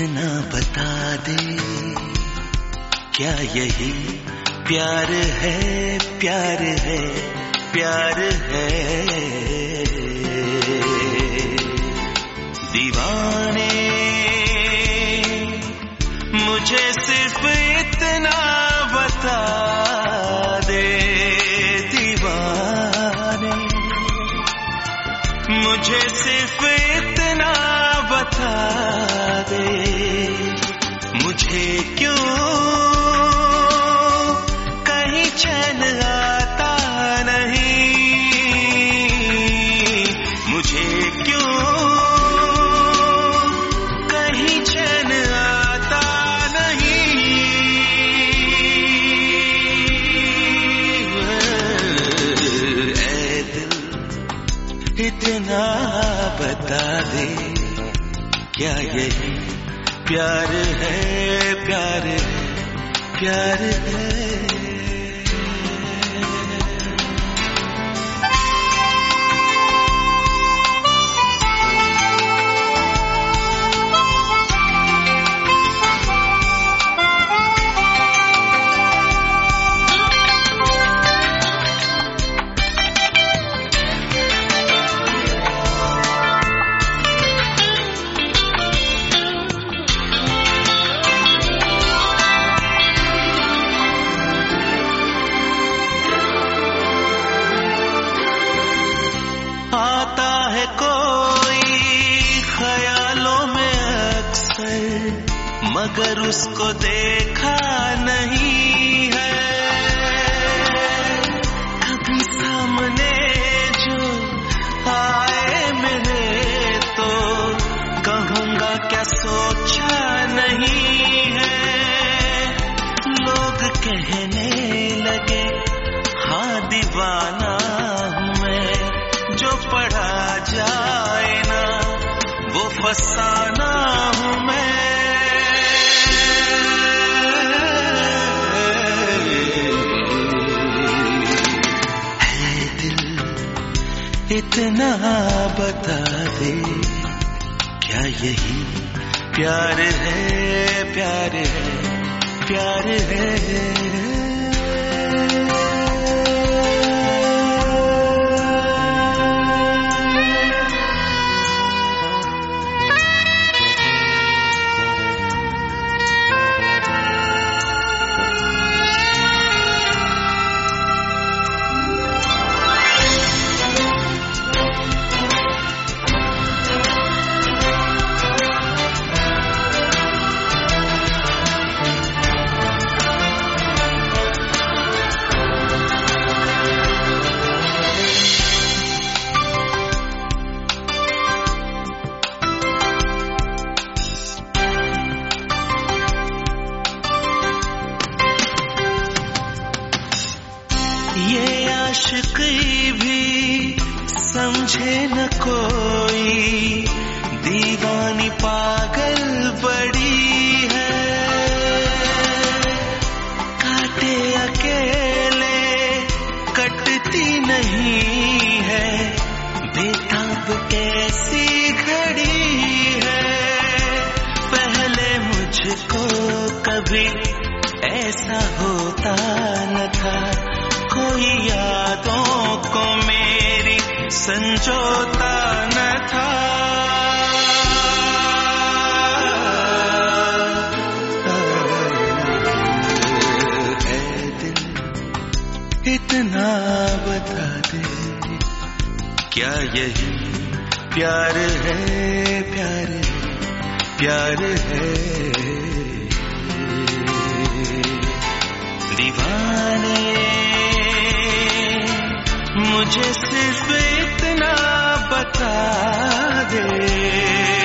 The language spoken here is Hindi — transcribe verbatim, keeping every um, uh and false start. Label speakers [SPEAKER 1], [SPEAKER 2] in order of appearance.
[SPEAKER 1] इतना बता दे, क्या यही प्यार है, प्यार है, प्यार है। दीवाने मुझे सिर्फ इतना बता दे, दीवाने मुझे सिर्फ इतना बता दे, मुझे क्यों कहीं चैन आता नहीं, मुझे क्यों कहीं चैन आता नहीं। ऐ दिल इतना बता दे, क्या यही प्यार है, प्यार है, प्यार है। आता है कोई ख्यालों में अक्सर, मगर उसको देखा नहीं है। कभी सामने जो आए मेरे तो कहूँगा क्या सोचा नहीं है। लोग कहने लगे हाँ दीवाना हूँ मैं, जो पढ़ा जाए ना वो फसाना हूँ मैं। है दिल इतना बता दे, क्या यही प्यार है, प्यार है, प्यार है। ये आशिकी भी समझे न कोई, दीवानी पागल बड़ी है। काटे अकेले कटती नहीं है, बेताब कैसी घड़ी है। पहले मुझको कभी ऐसा होता न था, कोई यादों को मेरी संजोता न था। ऐ दिल इतना बता दे, क्या यही प्यार है, प्यार है, प्यार है। दीवाने मुझे सिर्फ इतना बता दे।